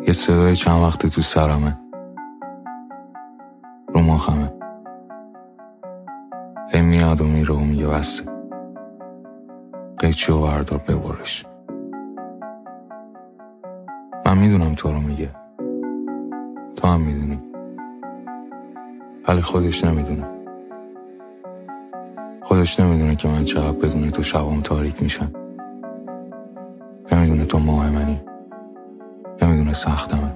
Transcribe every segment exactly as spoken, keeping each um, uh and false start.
یه صدای چند وقته تو سرمه، رو مخمه، ای میاد و میره و میگه بسته، قیچی و بردار ببرش. من میدونم تو رو میگه، تو هم میدونی، ولی خودش نمیدونه. خودش نمیدونه که من چقدر بدون تو شبام تاریک میشن. نمیدونه تو ماه منی، نمیدونه سختمه.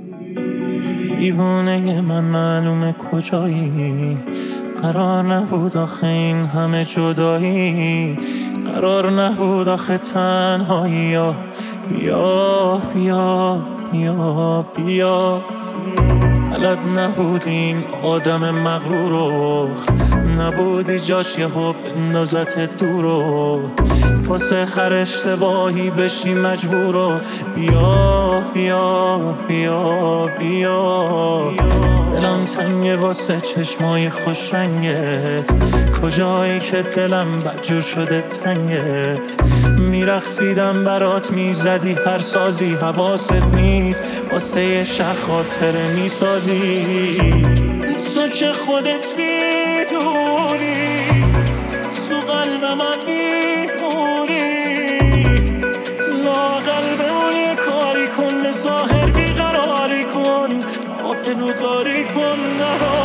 دیوانه من معلومه کجایی، قرار نبود آخه این همه جدایی، قرار نبود آخه تنهایی. یا بیا بیا بیا بیا بلد نبود این آدم مغرور رو، نبودی جاش یه حب اندازت دور رو، واسه هر اشتباهی بشی مجبور رو. بیا بیا بیا بیا دلم تنگه واسه چشمای خوش رنگت، کجایی که دلم بدجور شده تنگت. میرقصیدم برات میزدی هر سازی، حواست نیست واسه یه شب خاطره میسازی. تو که خودت میدونی تو قلب من میمونی، لااقل بمون یه کاری کن، به ظاهر بیقراری کن، آبرو داری کن. نه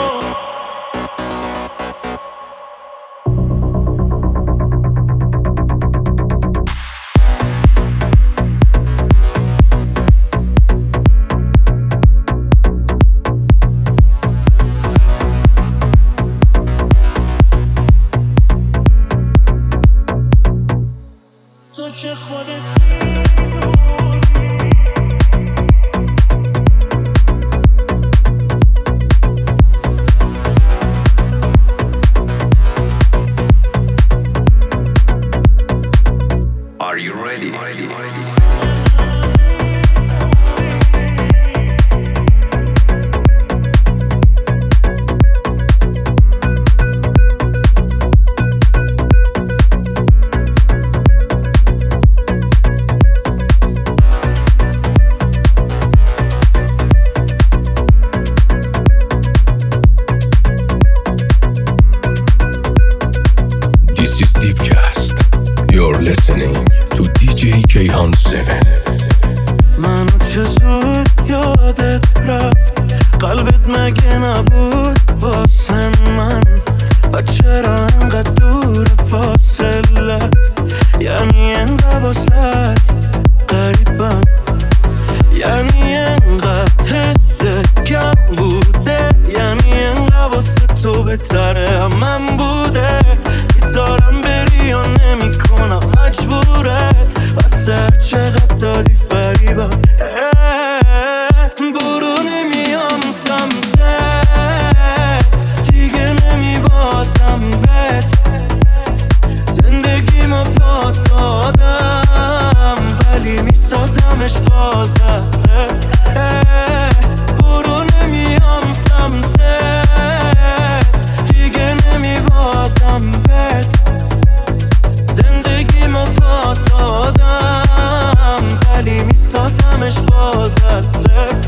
تو که خودت Are you ready? ready, ready. This is Deepcast. You're listening to دی جی کیهان هفت. منو چه زود یادت رفت، قلبت مگه نبود واسه من، و چرا انقدر دور فاصلت، یعنی انقدر واسط قریبم، یعنی انقدر حست کم بوده، یعنی انقدر واسه تو بهتره هم من بوده. میذارم بری یا نمی کنم مجبورت، واسه هر چقدر دادی فریبم. برو نمیام سمتت، دیگه نمی بازم بهت، زندگی ما پا دادم ولی میسازمش باز از صفر. برو نمیام سمتت، دیگه نمی بازم بهت، زندگی ما پا دادم ولی میسازمش باز از صفر.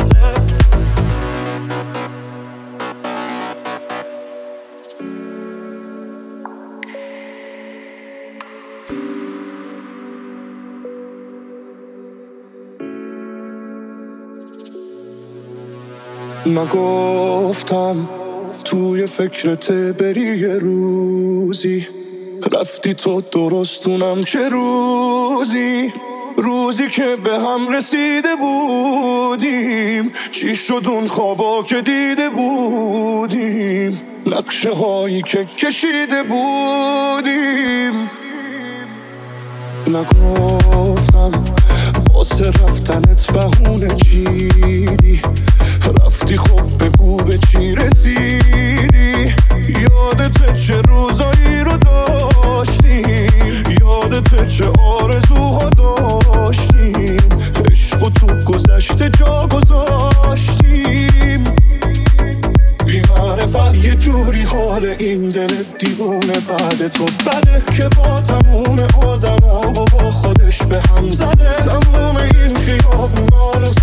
نگفتم توی فکرت بری یه روزی، رفتی تو درستونم چه روزی، روزی که به هم رسیده بودیم، چی شد اون خوابا که دیده بودیم، نقشه هایی که کشیده بودیم. نگفتم واسه رفتنت بهونه چیدی، رفتی خب بگو به چی رسیدی، یادت چه روزایی رو داشتیم، یادت چه آرزوها داشتیم، عشق و تو گذشته جا گذاشتیم. بی معرفت یه جوری حال این دل دیوونه بعد تو بده، که با تموم آدم ها با خودش به هم زده، تموم این خیابونا رو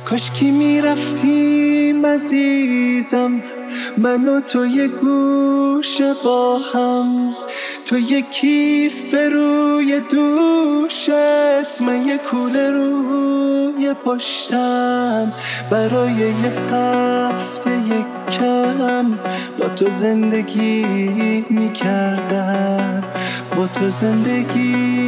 کاش کی میرفتیم عزیزم، من و تو یه گوشه با هم، تو یه کیف به روی دوشت، من یه کوله روی پشتم، برای یه هفته یک کم با تو زندگی میکردم، با تو زندگی.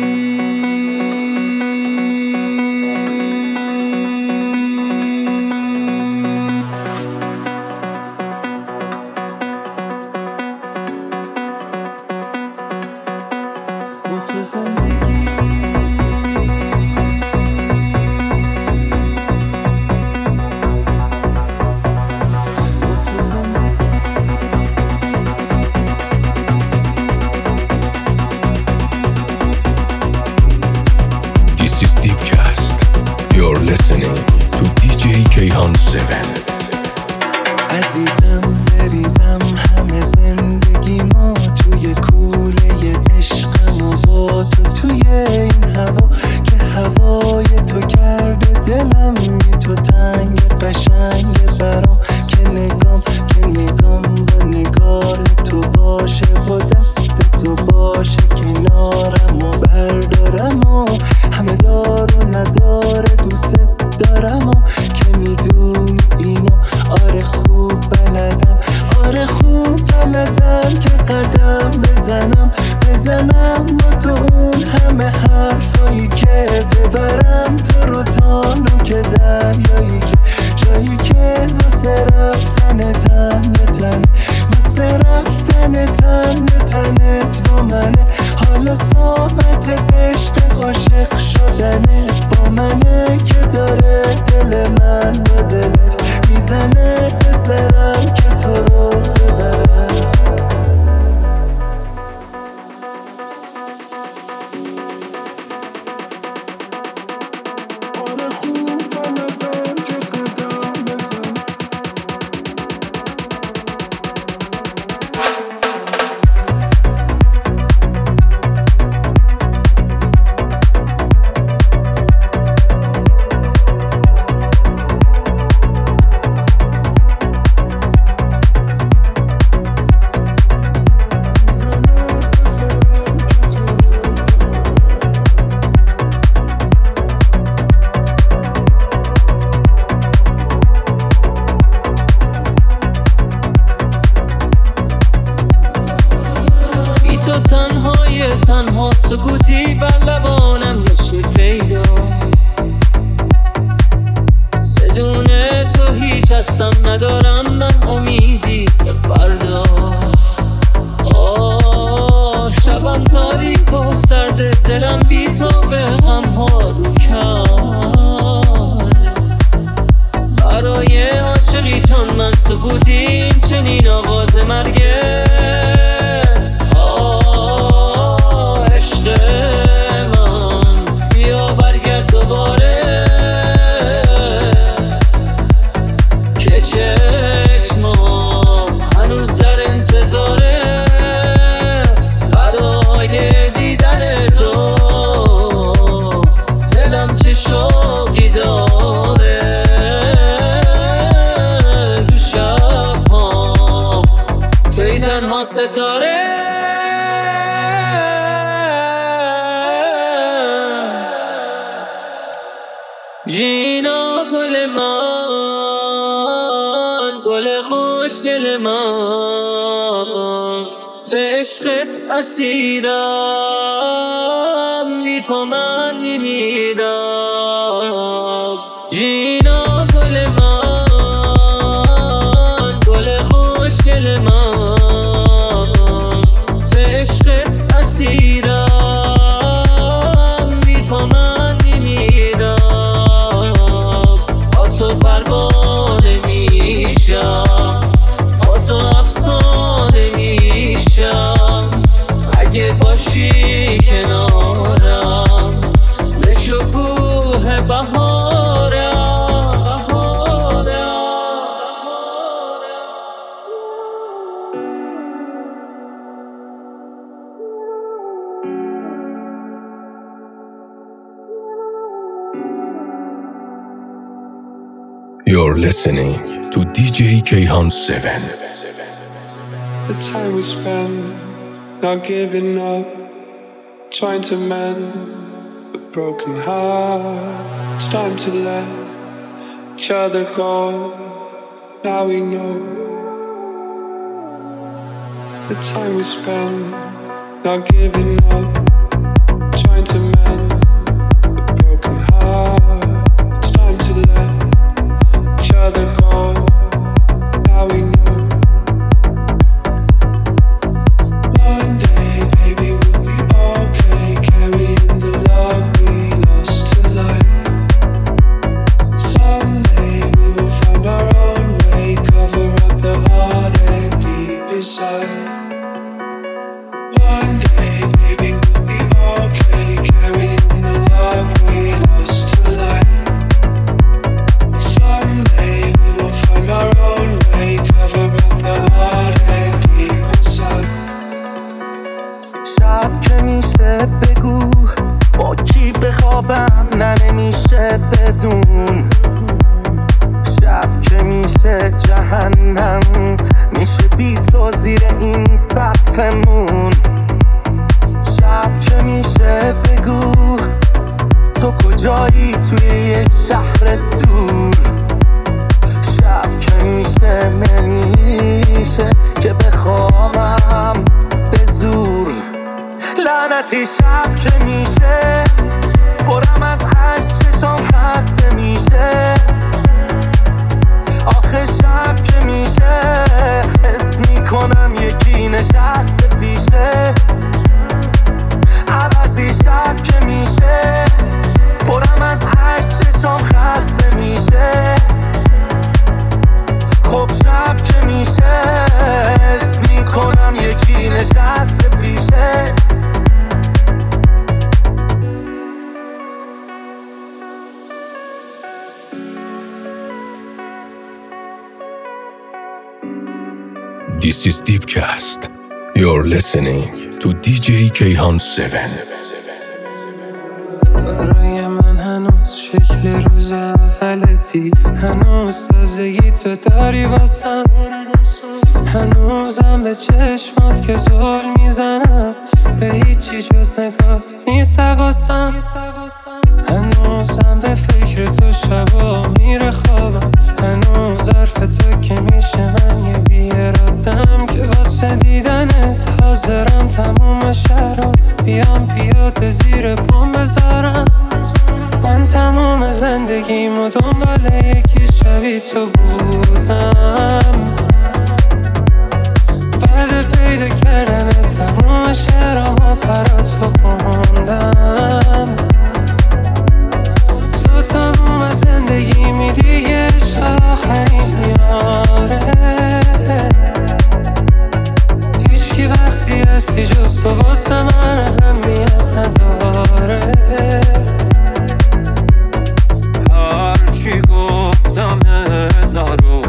عزیزم بریزم همه زندگی ما توی کوله عشقم و با تو توی این هوا که هوای تو کرده دلم بی تو تنگ قشنگ برام، که نگام که نگام با نگاه تو باشه و دست تو باشه کنارم و بردارم و همه دار و نداره دوست دارم و که میدونی اینو آره خوب بلدم، آره خوب بلدم که قدم بزنم بزنم با تو اون همه حرفایی که ببرم تو رو تا نوک دریایی که جایی که واسه رفتن تن به تن، واسه رفتن تن به تنت با منه، حالا ساعت عشق عاشق شدنت با منه که داره دل من با دلت میزنه بزنم که تو رو ببرم. آره خوب بلدم که قدم بزنم. تو تنهای تنها سکوتی بر لبانم نشه پیدا، بدون تو هیچ هستم ندارم من امیدی به فردا. آه شبم تاریک و سرد دلم بی تو به هم ها رو کرد، برای عاشقی چون من سکوتی چنین آواز مرگه. ستاره جینا گل من، گل خوش دل من، به عشقت اسیرم بی تو من میمیرم. جینا گل من، گل خوش دل من، باشی کنارم به شکوه بهارم. You're listening to D J Kayhan seven. The time we spend not giving up, trying to mend a broken heart. It's time to let each other go. Now we know. The time we spend not giving up, trying to mend a broken heart. It's time to let each other go. Now we know. One day, baby, we'll be okay, carrying the love we lost to life. Someday we will find our own way, cover up the heartache deep inside. One day, baby, we'll be okay, carrying the love we lost to life. Someday we will find our own way, cover up the heartache deep inside. شب که میشه بگو با کی بخوابم، نه نمیشه بدون. شب که میشه جهنم، میشه بی تو زیر این سقفمون. شب که میشه بگو تو کجایی توی یه شهر دور. شب که میشه نمیشه که بخوابم به زور. لعنتی شب که میشه پرم از عشق، چشام خسته میشه. آخه شب که میشه حس میکنم یکی نشسته پیشه. عوضی شب که میشه پرم از عشق، چشام خسته میشه. خب شب که میشه حس میکنم یکی نشسته پیشه. This is Deepcast. You're listening to D J Kayhan seven. برای من هنوز شکل روز اولتی، هنوز تازگی تو داری واسم. هنوزم به چشمات که زل میزنم، به هیچی جز نگاه نیست حواسم. هنوزم به فکر تو شبا میره خوابم. هنوز حرف تو که میشه من یه بیارادم، که واسه دیدنت حاضرم تموم شهرها بیام پیاده زیر پام بذارم. من تموم زندگیمو دنبال یکی شبیه تو بودم. بعد پیدا کردن تموم شعرامو برا تو خوندم. تو تموم زندگی می دیگه عشق آخرین میاره. هیچکی وقتی هستی جز تو واسه من اهمیت نداره. هرچی گفتم نارو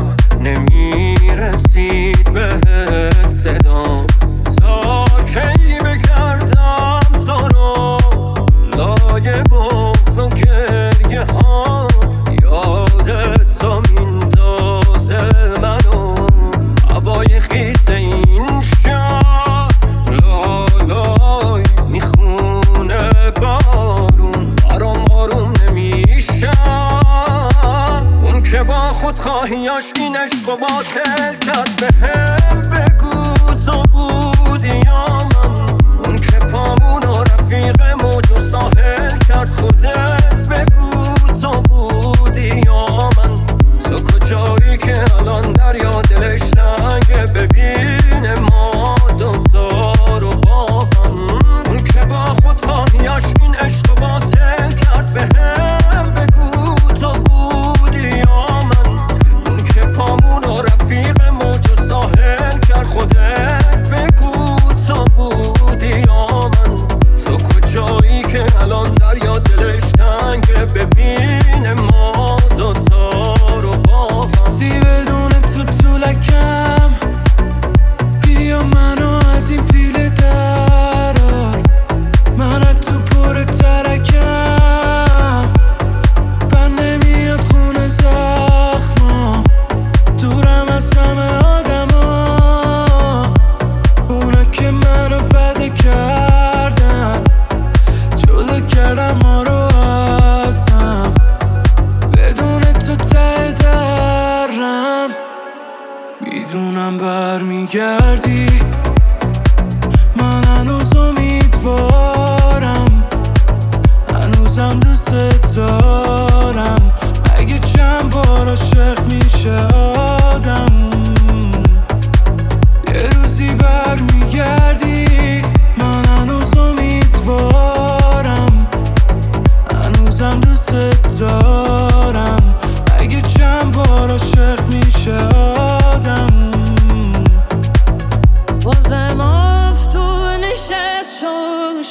نمیرسید بهت صدام. تا کی بکردم تو رو لای بغض و گریه ها، یادت تو میندازه منو هوای خیس این شهر. لالای میخونه بارون، آروم آروم نمیشم. اون که با خودخواهیاش این عشق و باطل کرد، بهم بگو تو بودی یا من. اون که پامون و رفیق موج و ساحل کرد، خودت بگو تو بودی یا من. تو کجایی که الان دریا دلش نگه ببینه ما دوتا رو با هم. اون که با خودخواهیاش این عشق و باطل کرد، بهم بگو تو بودی یا من. اون که پامون و رفیق موج و ساحل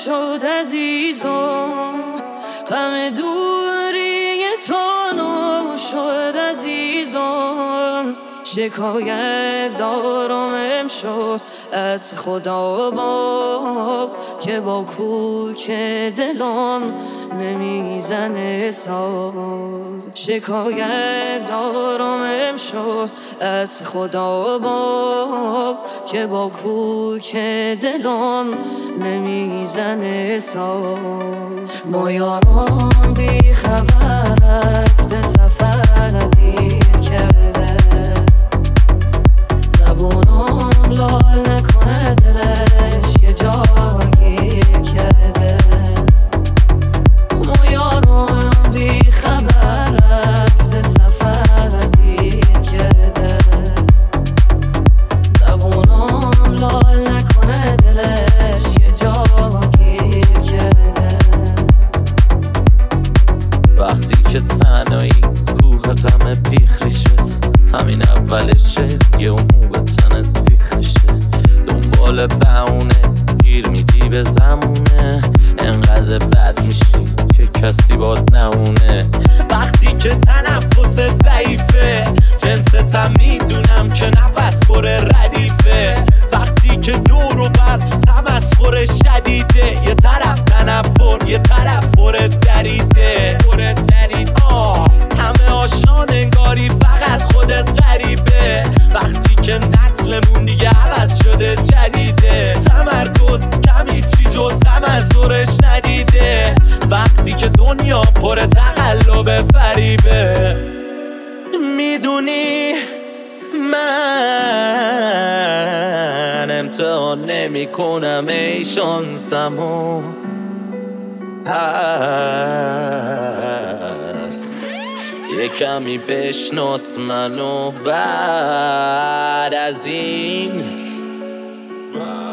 شد عزیزم، غم دوری تو نو شد عزیزم. شکایت دارم امشب از خدا باف که با کوک دلم نمیزنه ساز. شکایت دارم امشب از خدا باف که با کوک دلم نمیزنه ساز. ما یاران بی خبر رفته سفر دیر کرده، زبونم لال نکنه دلش یه جا گیر کرده. ما یارم بی خبر رفته سفر دیر کرده، زبونم لال نکنه دلش یه جا گیر کرده. وقتی که تنهایی کوه غم بیخری شد، همین اولشه یه امو به تنت سیخ میشه. دنبال بهونه گیر میدی به زمونه، انقدر بد میشی که کسی باد نمونه. وقتی که تنفست ضعیفه، جنستم میدونم که نفس پر ردیفه. وقتی که دور و بر تمسخر شدیده، یه طرف تنفر یه طرف پر دریده. آه همه آشان انگاری فقط خودت غریبه. وقتی که نسلمون دیگه عوض شده جدیده، تمرکز کمی چی جز غم از دورش ندیده. وقتی که دنیا پر تقلب فریبه، میدونی من امتحان نمی کنم ای شانسمو هست. یه کمی بشناس منو بعد از این.